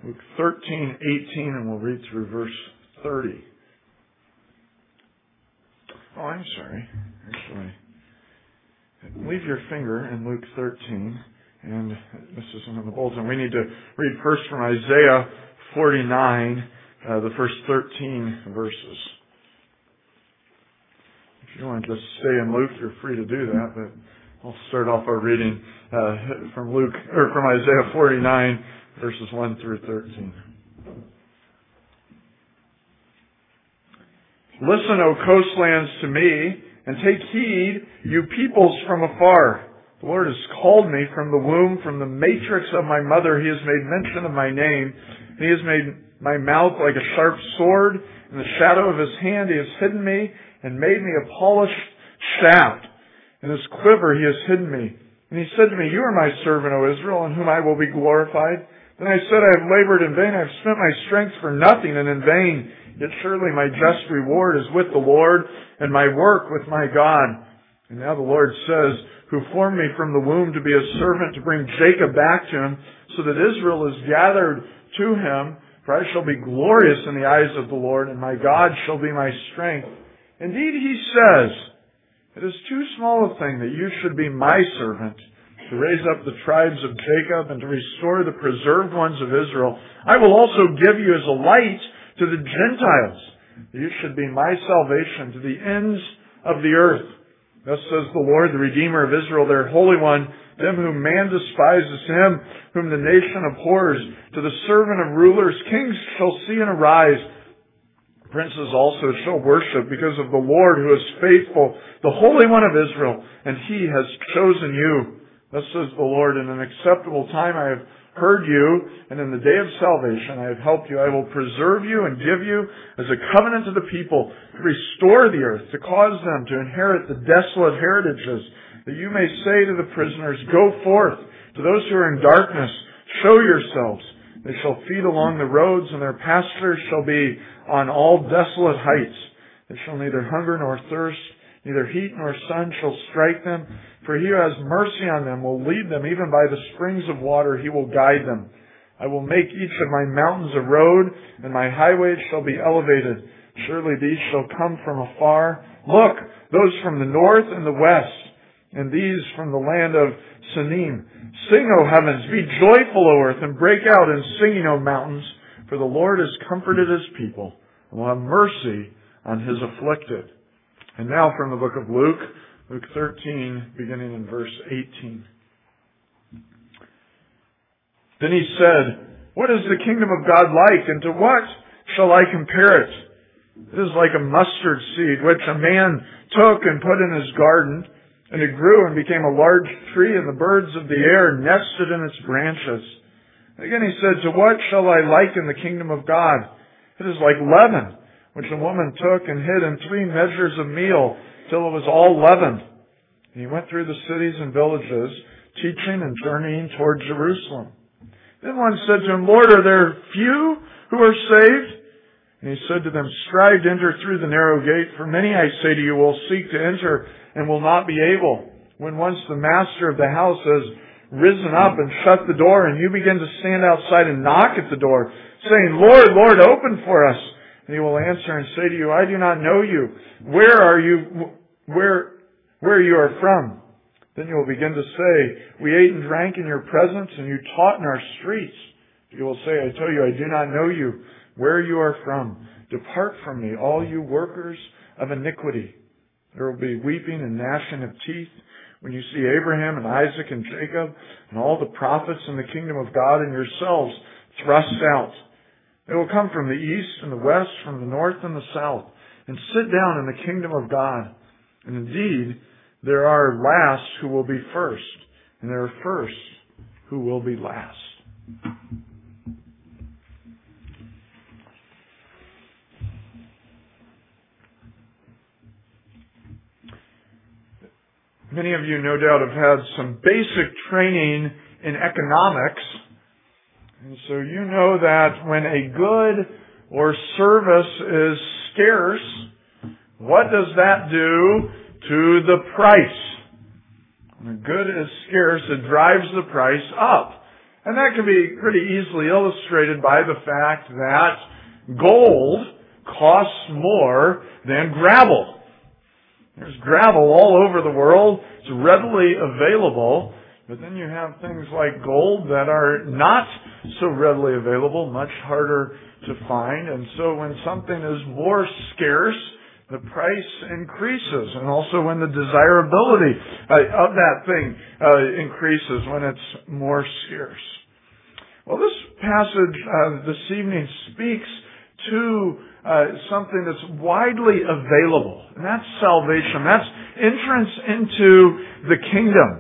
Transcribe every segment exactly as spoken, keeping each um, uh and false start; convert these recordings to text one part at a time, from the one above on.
Luke thirteen, eighteen, and we'll read through verse thirty. Oh, I'm sorry. Actually, leave your finger in Luke thirteen, and this isn't in the bulletin. We need to read first from Isaiah forty-nine, uh, the first thirteen verses. If you want to just stay in Luke, you're free to do that, but I'll start off our reading uh, from Luke or from Isaiah forty-nine, verses one through thirteen. Listen, O coastlands, to me, and take heed, you peoples from afar. The Lord has called me from the womb, from the matrix of my mother. He has made mention of my name. He has made my mouth like a sharp sword. In the shadow of his hand he has hidden me and made me a polished shaft. In his quiver he has hidden me. And he said to me, you are my servant, O Israel, in whom I will be glorified. Then I said, I have labored in vain. I have spent my strength for nothing and in vain. Yet surely my just reward is with the Lord, and my work with my God. And now the Lord says, who formed me from the womb to be a servant, to bring Jacob back to him, so that Israel is gathered to him. For I shall be glorious in the eyes of the Lord, and my God shall be my strength. Indeed, he says, it is too small a thing that you should be my servant, to raise up the tribes of Jacob and to restore the preserved ones of Israel. I will also give you as a light to the Gentiles. You should be my salvation to the ends of the earth. Thus says the Lord, the Redeemer of Israel, their Holy One, them whom man despises, him whom the nation abhors. To the servant of rulers, kings shall see and arise. Princes also shall worship because of the Lord who is faithful, the Holy One of Israel, and he has chosen you. Thus says the Lord, in an acceptable time I have heard you, and in the day of salvation I have helped you. I will preserve you and give you as a covenant to the people, to restore the earth, to cause them to inherit the desolate heritages, that you may say to the prisoners, go forth. To those who are in darkness, show yourselves. They shall feed along the roads, and their pastures shall be on all desolate heights. They shall neither hunger nor thirst, neither heat nor sun shall strike them. For he who has mercy on them will lead them, even by the springs of water he will guide them. I will make each of my mountains a road, and my highways shall be elevated. Surely these shall come from afar. Look, those from the north and the west, and these from the land of Sinim. Sing, O heavens, be joyful, O earth, and break out in singing, O mountains, for the Lord has comforted his people, and will have mercy on his afflicted. And now from the book of Luke, Luke thirteen, beginning in verse eighteen. Then he said, what is the kingdom of God like, and to what shall I compare it? It is like a mustard seed, which a man took and put in his garden, and it grew and became a large tree, and the birds of the air nested in its branches. Again he said, to what shall I liken the kingdom of God? It is like leaven, which a woman took and hid in three measures of meal, till it was all leavened. And he went through the cities and villages, teaching and journeying toward Jerusalem. Then one said to him, Lord, are there few who are saved? And he said to them, strive to enter through the narrow gate, for many, I say to you, will seek to enter and will not be able. When once the master of the house has risen up and shut the door, and you begin to stand outside and knock at the door, saying, Lord, Lord, open for us. And he will answer and say to you, I do not know you. Where are you, where, where you are from? Then you will begin to say, we ate and drank in your presence, and you taught in our streets. You will say, I tell you, I do not know you, where you are from. Depart from me, all you workers of iniquity. There will be weeping and gnashing of teeth when you see Abraham and Isaac and Jacob and all the prophets in the kingdom of God and yourselves thrust out. They will come from the east and the west, from the north and the south, and sit down in the kingdom of God. And indeed, there are last who will be first, and there are first who will be last. Many of you no doubt have had some basic training in economics. And so you know that when a good or service is scarce, what does that do to the price? When a good is scarce, it drives the price up. And that can be pretty easily illustrated by the fact that gold costs more than gravel. There's gravel all over the world. It's readily available. But then you have things like gold that are not so readily available, much harder to find. And so when something is more scarce, the price increases. And also when the desirability uh, of that thing uh, increases when it's more scarce. Well, this passage uh, this evening speaks to uh, something that's widely available, and that's salvation. That's entrance into the kingdom.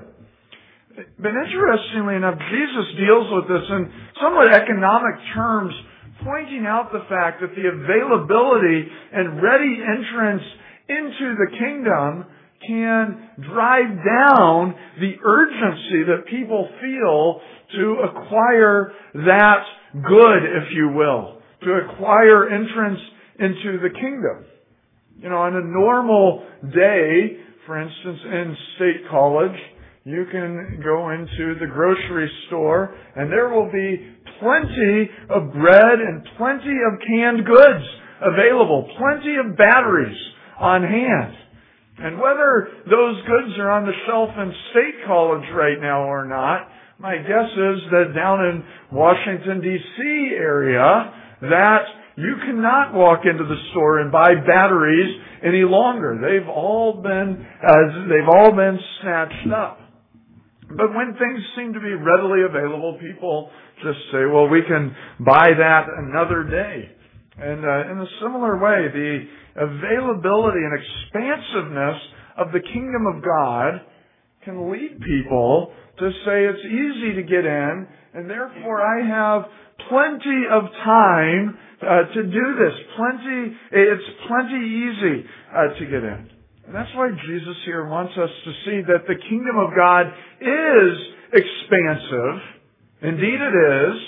But interestingly enough, Jesus deals with this in somewhat economic terms, pointing out the fact that the availability and ready entrance into the kingdom can drive down the urgency that people feel to acquire that good, if you will, to acquire entrance into the kingdom. You know, on a normal day, for instance, in State College, you can go into the grocery store and there will be plenty of bread and plenty of canned goods available, plenty of batteries on hand. And whether those goods are on the shelf in State College right now or not, my guess is that down in Washington, D C area, that you cannot walk into the store and buy batteries any longer. They've all been, uh, they've all been snatched up. But when things seem to be readily available, people just say, well, we can buy that another day. And uh, in a similar way, the availability and expansiveness of the kingdom of God can lead people to say it's easy to get in, and therefore I have plenty of time uh, to do this. Plenty, it's plenty easy uh, to get in. And that's why Jesus here wants us to see that the kingdom of God is expansive. Indeed it is.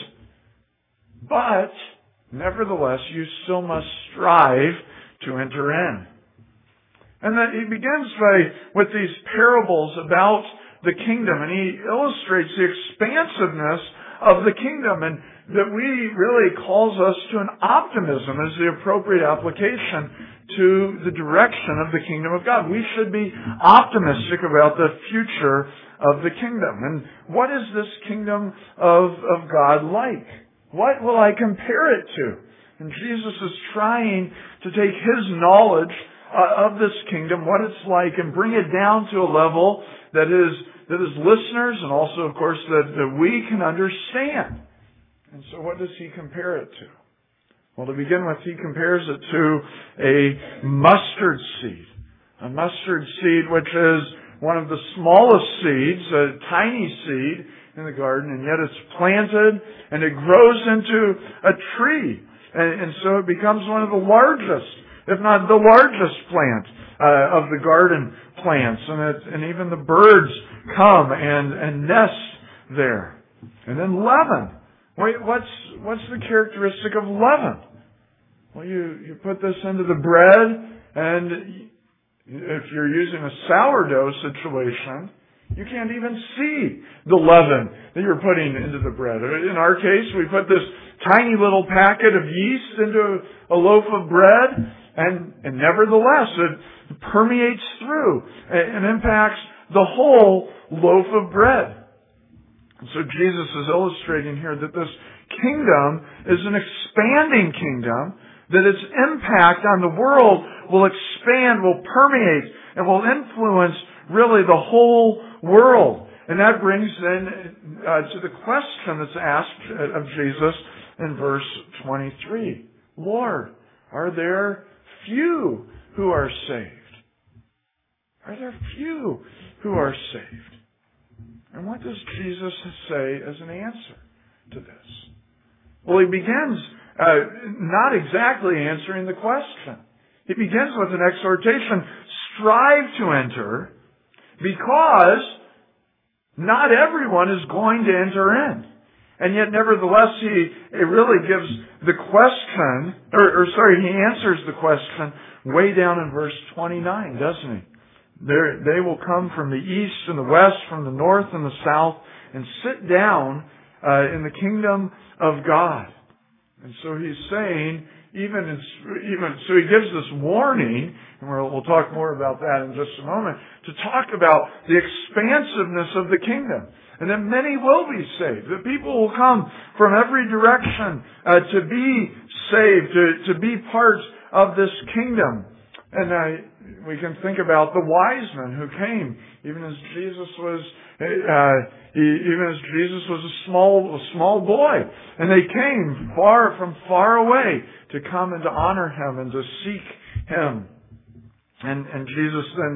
But, nevertheless, you still must strive to enter in. And then he begins by, with these parables about the kingdom, and he illustrates the expansiveness of the kingdom, and that we really calls us to an optimism as the appropriate application to the direction of the kingdom of God. We should be optimistic about the future of the kingdom. And what is this kingdom of, of God like? What will I compare it to? And Jesus is trying to take his knowledge uh, of this kingdom, what it's like, and bring it down to a level that is that his listeners and also, of course, that, that we can understand. And so what does he compare it to? Well, to begin with, he compares it to a mustard seed. A mustard seed, which is one of the smallest seeds, a tiny seed in the garden, and yet it's planted and it grows into a tree. And, and so it becomes one of the largest, if not the largest plant uh, of the garden plants. And, it, and even the birds come and, and nest there. And then leaven. Wait, what's, what's the characteristic of leaven? Well, you, you put this into the bread, and if you're using a sourdough situation, you can't even see the leaven that you're putting into the bread. In our case, we put this tiny little packet of yeast into a loaf of bread, and, and nevertheless, it permeates through and impacts the whole loaf of bread. And so Jesus is illustrating here that this kingdom is an expanding kingdom, that its impact on the world will expand, will permeate, and will influence really the whole world. And that brings then uh, to the question that's asked of Jesus in verse twenty-three. Lord, are there few who are saved? Are there few who are saved? And what does Jesus say as an answer to this? Well, he begins uh, not exactly answering the question. He begins with an exhortation, strive to enter, because not everyone is going to enter in. And yet, nevertheless, he it really gives the question, or, or sorry, he answers the question way down in verse twenty-nine, doesn't he? They're, they will come from the east and the west, from the north and the south, and sit down uh, in the kingdom of God. And so he's saying, even, in, even so he gives this warning, and we'll, we'll talk more about that in just a moment, to talk about the expansiveness of the kingdom. And that many will be saved. That people will come from every direction uh, to be saved, to, to be part of this kingdom. And uh, we can think about the wise men who came, even as Jesus was, uh, he, even as Jesus was a small, a small boy, and they came far from far away to come and to honor him and to seek him. And, and Jesus then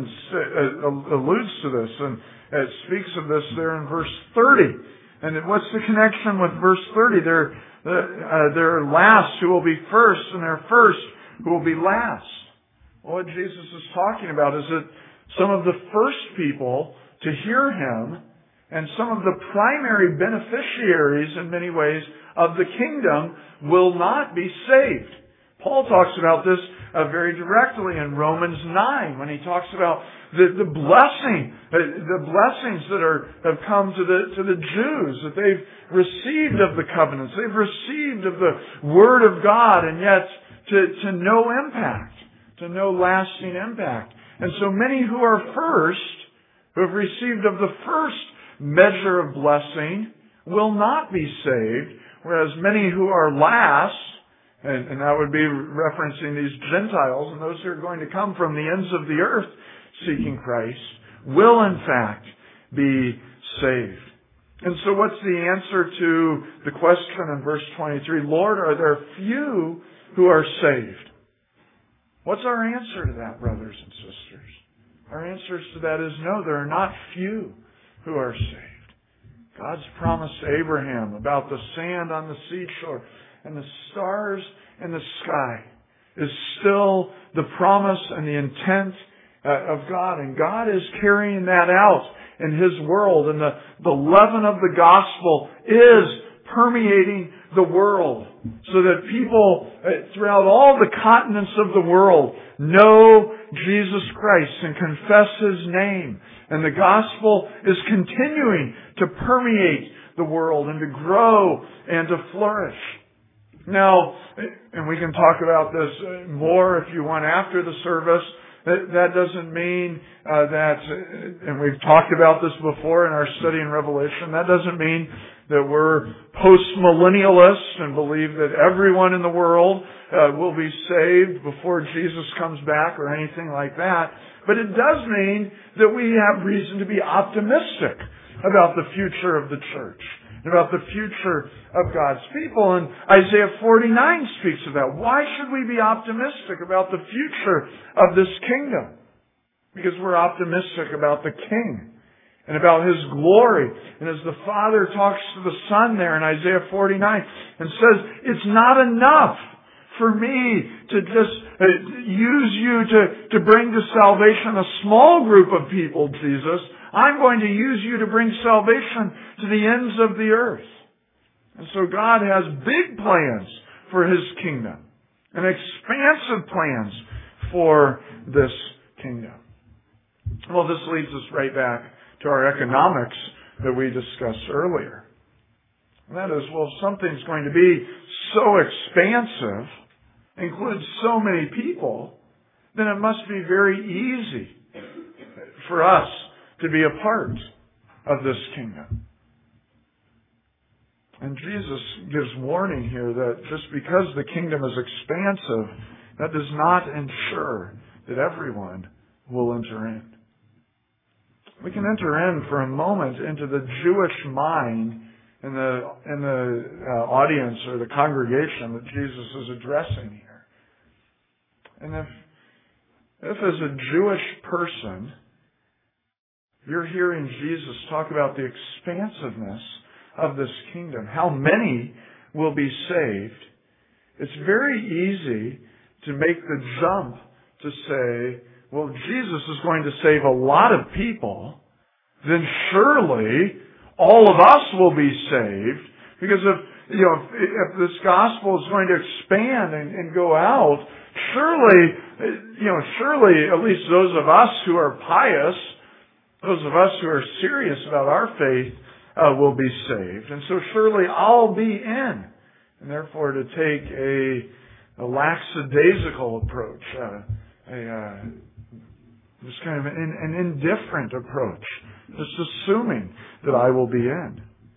uh, alludes to this and uh, speaks of this there in verse thirty. And what's the connection with verse thirty? They're, uh, they're last who will be first, and they're first who will be last. Well, what Jesus is talking about is that some of the first people to hear him and some of the primary beneficiaries in many ways of the kingdom will not be saved. Paul talks about this uh, very directly in Romans nine when he talks about the, the blessing, uh, the blessings that are have come to the to the Jews, that they've received of the covenants, they've received of the Word of God, and yet to, to no impact, to no lasting impact. And so many who are first, who have received of the first measure of blessing, will not be saved, whereas many who are last, and, and that would be referencing these Gentiles and those who are going to come from the ends of the earth seeking Christ, will in fact be saved. And so what's the answer to the question in verse twenty-three? Lord, are there few who are saved? What's our answer to that, brothers and sisters? Our answer to that is no, there are not few who are saved. God's promise to Abraham about the sand on the seashore and the stars in the sky is still the promise and the intent uh, of God. And God is carrying that out in His world. And the, the leaven of the gospel is permeating the world so that people uh, throughout all the continents of the world know Jesus Christ and confess His name. And the gospel is continuing to permeate the world and to grow and to flourish. Now, and we can talk about this more if you want after the service, that doesn't mean uh, that, and we've talked about this before in our study in Revelation, that doesn't mean that we're post-millennialists and believe that everyone in the world uh, will be saved before Jesus comes back or anything like that. But it does mean that we have reason to be optimistic about the future of the church, about the future of God's people. And Isaiah forty-nine speaks of that. Why should we be optimistic about the future of this kingdom? Because we're optimistic about the King and about His glory. And as the Father talks to the Son there in Isaiah forty-nine and says, it's not enough for me to just uh, use you to, to bring to salvation a small group of people, Jesus. I'm going to use you to bring salvation to the ends of the earth. And so God has big plans for His kingdom and expansive plans for this kingdom. Well, this leads us right back to our economics that we discussed earlier. And that is, well, if something's going to be so expansive, includes so many people, then it must be very easy for us to be a part of this kingdom. And Jesus gives warning here that just because the kingdom is expansive, that does not ensure that everyone will enter in. We can enter in for a moment into the Jewish mind in the in the uh, audience or the congregation that Jesus is addressing here. And if if as a Jewish person you're hearing Jesus talk about the expansiveness of this kingdom, how many will be saved, it's very easy to make the jump to say, well, Jesus is going to save a lot of people, then surely all of us will be saved. Because if, you know, if, if this gospel is going to expand and, and go out, surely, you know, surely at least those of us who are pious, those of us who are serious about our faith, uh, will be saved. And so surely I'll be in. And therefore to take a, a lackadaisical approach, uh, a, uh, just kind of an, an indifferent approach, just assuming that I will be in.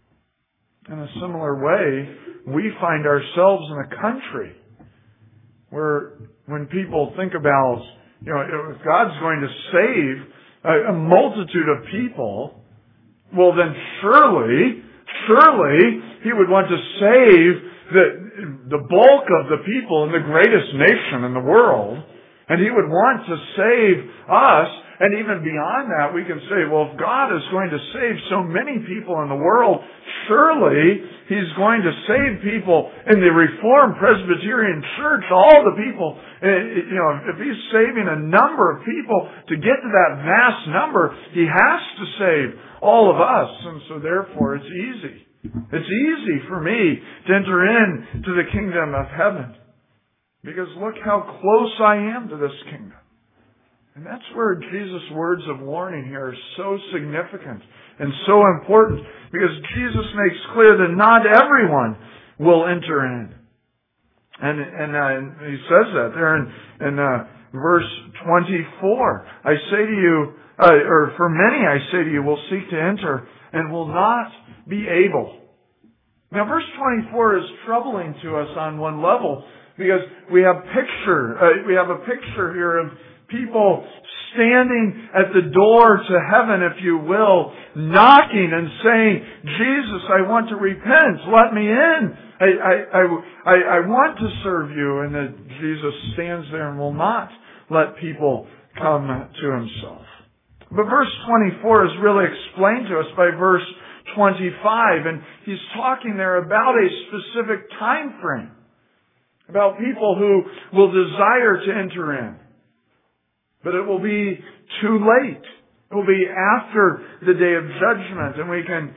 In a similar way, we find ourselves in a country where when people think about, you know, if God's going to save a, a multitude of people, well then surely, surely He would want to save the, the bulk of the people in the greatest nation in the world. And He would want to save us. And even beyond that, we can say, well, if God is going to save so many people in the world, surely He's going to save people in the Reformed Presbyterian Church, all the people. You know, if He's saving a number of people to get to that vast number, He has to save all of us. And so therefore, it's easy. It's easy for me to enter into the kingdom of heaven. Because look how close I am to this kingdom. And that's where Jesus' words of warning here are so significant and so important. Because Jesus makes clear that not everyone will enter in. And, and, uh, and He says that there in, in uh, verse twenty-four. I say to you, uh, or for many I say to you, will seek to enter and will not be able. Now verse twenty-four is troubling to us on one level. Because we have picture, uh, we have a picture here of people standing at the door to heaven, if you will, knocking and saying, Jesus, I want to repent. Let me in. I, I, I, I want to serve you. And that Jesus stands there and will not let people come to Himself. But verse twenty-four is really explained to us by verse twenty-five. And He's talking there about a specific time frame. About people who will desire to enter in. But it will be too late. It will be after the day of judgment, and we can,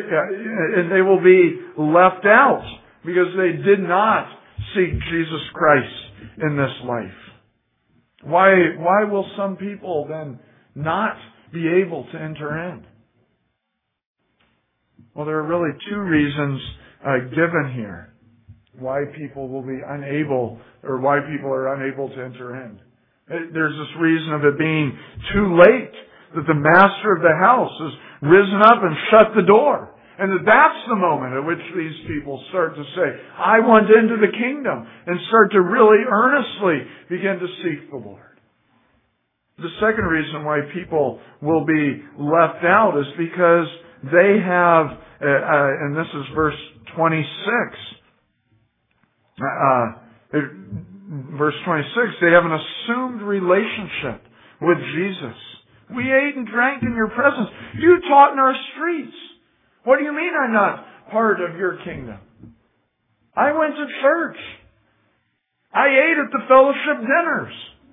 and they will be left out because they did not seek Jesus Christ in this life. Why, why will some people then not be able to enter in? Well, there are really two reasons uh, given here. Why people will be unable, or why people are unable to enter in. There's this reason of it being too late, that the master of the house has risen up and shut the door. And that that's the moment at which these people start to say, I want into the kingdom, and start to really earnestly begin to seek the Lord. The second reason why people will be left out is because they have, uh, uh, and this is verse twenty-six, Uh, it, verse twenty-six, they have an assumed relationship with Jesus. We ate and drank in your presence. You taught in our streets. What do you mean I'm not part of your kingdom? I went to church. I ate at the fellowship dinners.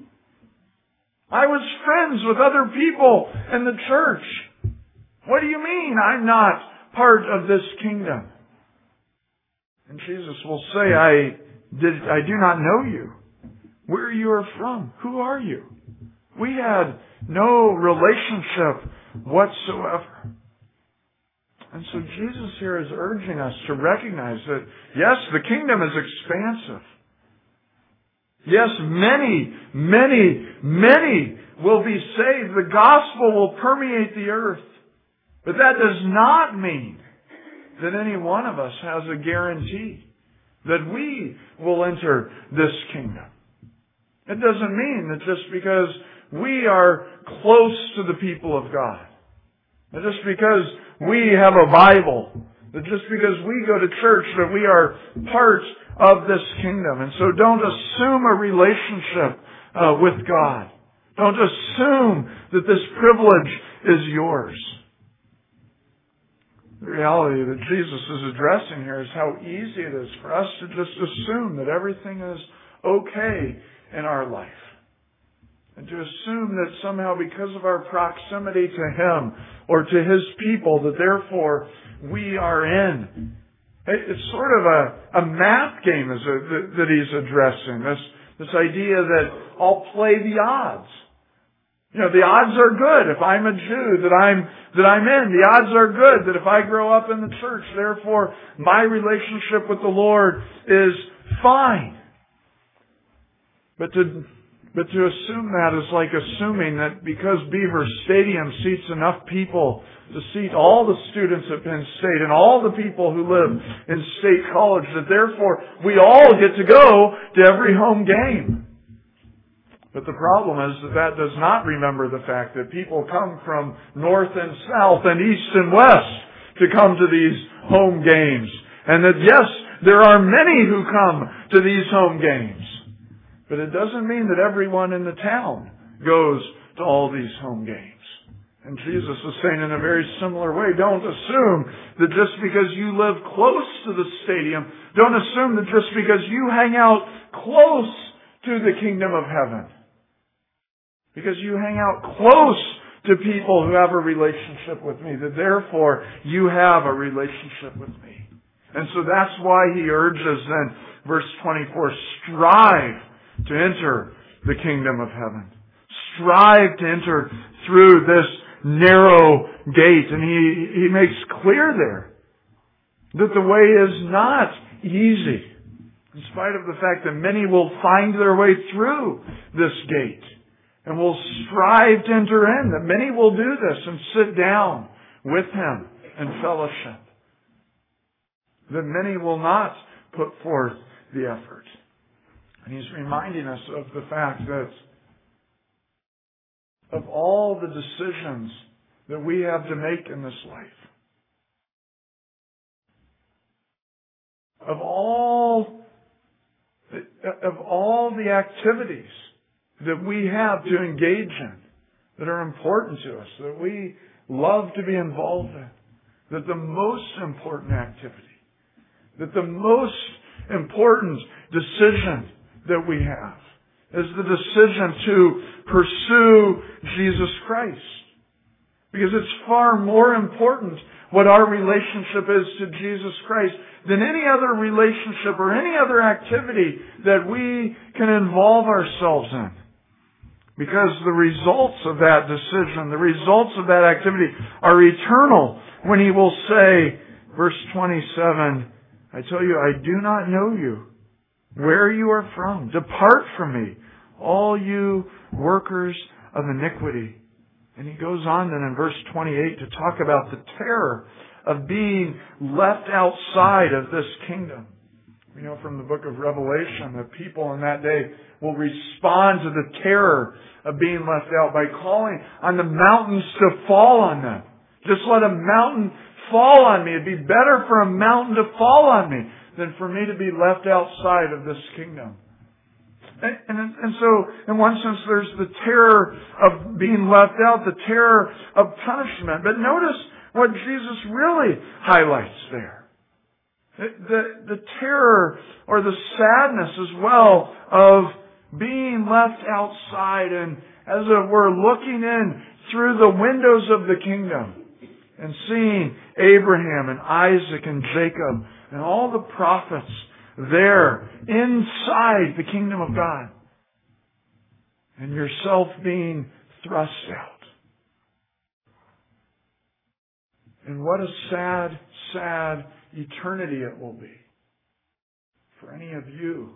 I was friends with other people in the church. What do you mean I'm not part of this kingdom? And Jesus will say, I did, I do not know you. Where you are from. Who are you? We had no relationship whatsoever. And so Jesus here is urging us to recognize that, yes, the kingdom is expansive. Yes, many, many, many will be saved. The gospel will permeate the earth. But that does not mean that any one of us has a guarantee that we will enter this kingdom. It doesn't mean that just because we are close to the people of God, that just because we have a Bible, that just because we go to church, that we are part of this kingdom. And so don't assume a relationship uh, with God. Don't assume that this privilege is yours. The reality that Jesus is addressing here is how easy it is for us to just assume that everything is okay in our life. And to assume that somehow because of our proximity to Him or to His people, that therefore we are in. It's sort of a, a math game is a, that, that He's addressing. This, this idea that I'll play the odds. You know, the odds are good if I'm a Jew that I'm, that I'm in. The odds are good that if I grow up in the church, therefore my relationship with the Lord is fine. But to, but to assume that is like assuming that because Beaver Stadium seats enough people to seat all the students at Penn State and all the people who live in State College, that therefore we all get to go to every home game. But the problem is that that does not remember the fact that people come from north and south and east and west to come to these home games. And that yes, there are many who come to these home games. But it doesn't mean that everyone in the town goes to all these home games. And Jesus is saying in a very similar way, don't assume that just because you live close to the stadium, don't assume that just because you hang out close to the kingdom of heaven, because you hang out close to people who have a relationship with me, that therefore you have a relationship with me. And so that's why he urges then, verse twenty-four, strive to enter the kingdom of heaven. Strive to enter through this narrow gate. And he, he makes clear there that the way is not easy, in spite of the fact that many will find their way through this gate and will strive to enter in, that many will do this and sit down with him in fellowship, that many will not put forth the effort. And he's reminding us of the fact that of all the decisions that we have to make in this life, of all of all the activities that we have to engage in, that are important to us, that we love to be involved in, that the most important activity, that the most important decision that we have is the decision to pursue Jesus Christ. Because it's far more important what our relationship is to Jesus Christ than any other relationship or any other activity that we can involve ourselves in. Because the results of that decision, the results of that activity are eternal when he will say, verse twenty-seven, I tell you, I do not know you, where you are from. Depart from me, all you workers of iniquity. And he goes on then in verse twenty-eight to talk about the terror of being left outside of this kingdom. We know from the book of Revelation that people in that day will respond to the terror of being left out by calling on the mountains to fall on them. Just let a mountain fall on me. It'd be better for a mountain to fall on me than for me to be left outside of this kingdom. And, and, and so, in one sense, there's the terror of being left out, the terror of punishment. But notice what Jesus really highlights there. The, the, the terror or the sadness as well of being left outside and, as it were, looking in through the windows of the kingdom and seeing Abraham and Isaac and Jacob and all the prophets there inside the kingdom of God, and yourself being thrust out. And what a sad, sad eternity it will be for any of you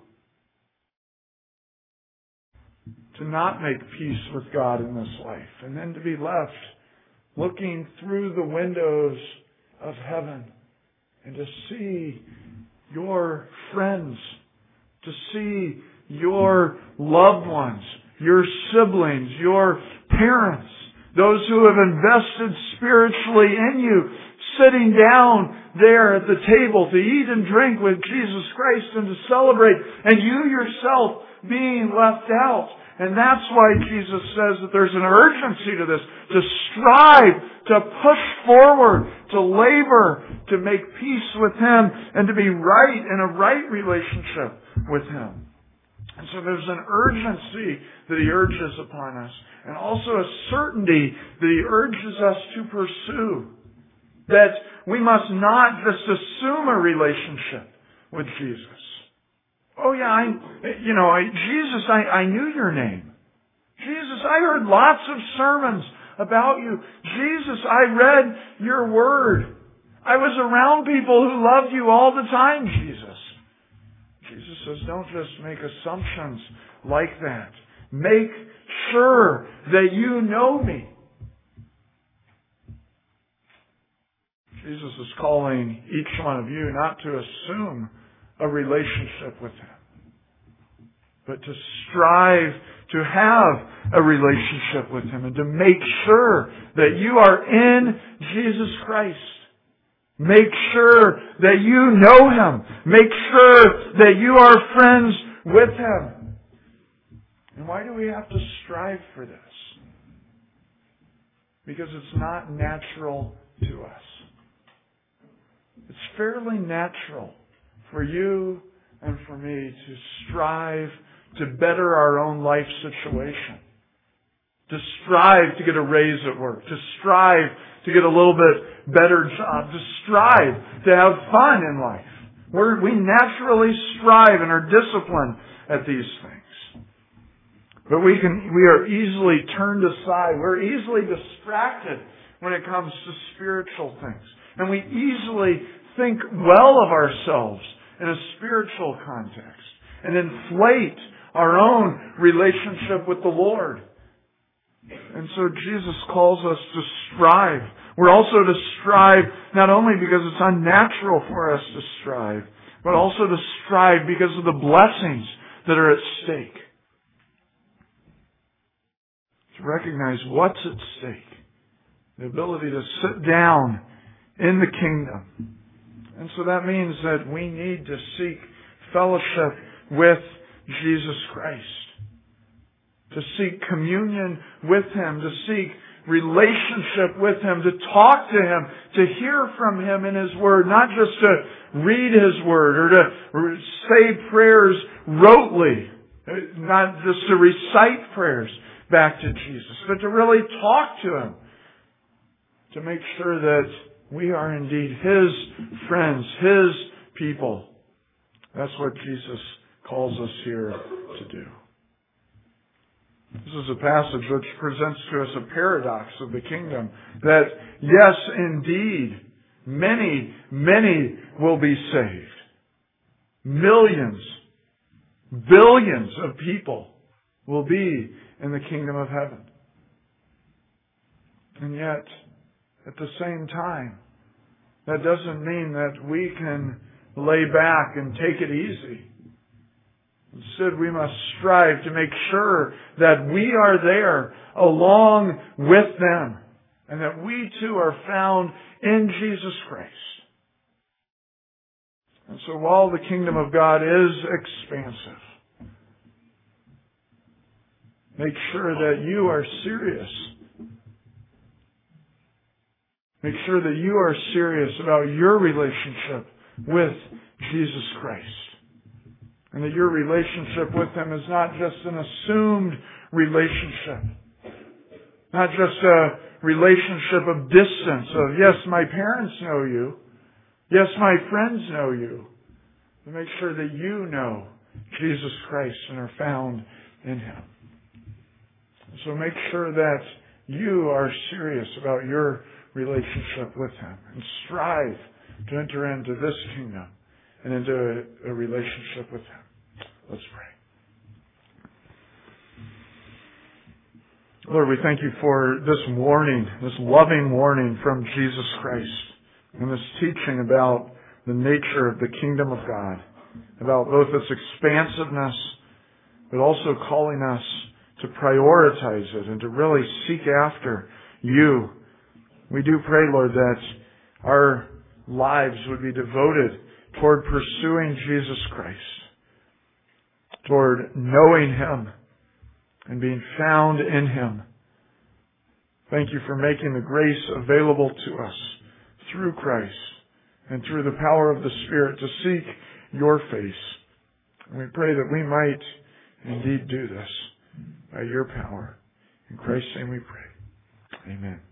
to not make peace with God in this life, and then to be left looking through the windows of heaven and to see your friends, to see your loved ones, your siblings, your parents, those who have invested spiritually in you, sitting down there at the table to eat and drink with Jesus Christ and to celebrate, and you yourself being left out. And that's why Jesus says that there's an urgency to this, to strive, to push forward, to labor, to make peace with Him, and to be right in a right relationship with Him. And so there's an urgency that He urges upon us, and also a certainty that He urges us to pursue. That we must not just assume a relationship with Jesus. Oh yeah, I, you know, I, Jesus, I, I knew your name. Jesus, I heard lots of sermons about you. Jesus, I read your word. I was around people who loved you all the time, Jesus. Jesus says, don't just make assumptions like that. Make sure that you know me. Jesus is calling each one of you not to assume a relationship with Him, but to strive to have a relationship with Him and to make sure that you are in Jesus Christ. Make sure that you know Him. Make sure that you are friends with Him. And why do we have to strive for this? Because it's not natural to us. It's fairly natural for you and for me to strive to better our own life situation. To strive to get a raise at work. To strive to get a little bit better job. To strive to have fun in life. We're, we naturally strive and are disciplined at these things. But we can, we are easily turned aside. We're easily distracted when it comes to spiritual things. And we easily think well of ourselves in a spiritual context and inflate our own relationship with the Lord. And so Jesus calls us to strive. We're also to strive not only because it's unnatural for us to strive, but also to strive because of the blessings that are at stake. To recognize what's at stake. The ability to sit down in the kingdom. And so that means that we need to seek fellowship with Jesus Christ. To seek communion with Him. To seek relationship with Him. To talk to Him. To hear from Him in His Word. Not just to read His Word or to say prayers rotely. Not just to recite prayers back to Jesus. But to really talk to Him. To make sure that we are indeed His friends, His people. That's what Jesus calls us here to do. This is a passage which presents to us a paradox of the kingdom. That, yes, indeed, many, many will be saved. Millions, billions of people will be in the kingdom of heaven. And yet, at the same time, that doesn't mean that we can lay back and take it easy. Instead, we must strive to make sure that we are there along with them and that we too are found in Jesus Christ. And so while the kingdom of God is expansive, make sure that you are serious. Make sure that you are serious about your relationship with Jesus Christ. And that your relationship with Him is not just an assumed relationship. Not just a relationship of distance of, yes, my parents know you. Yes, my friends know you. But make sure that you know Jesus Christ and are found in Him. So make sure that you are serious about your relationship with Him and strive to enter into this kingdom and into a, a relationship with Him. Let's pray. Lord, we thank You for this warning, this loving warning from Jesus Christ and this teaching about the nature of the kingdom of God, about both its expansiveness, but also calling us to prioritize it and to really seek after You. We do pray, Lord, that our lives would be devoted toward pursuing Jesus Christ, toward knowing Him and being found in Him. Thank You for making the grace available to us through Christ and through the power of the Spirit to seek Your face. And we pray that we might indeed do this by Your power. In Christ's name we pray. Amen.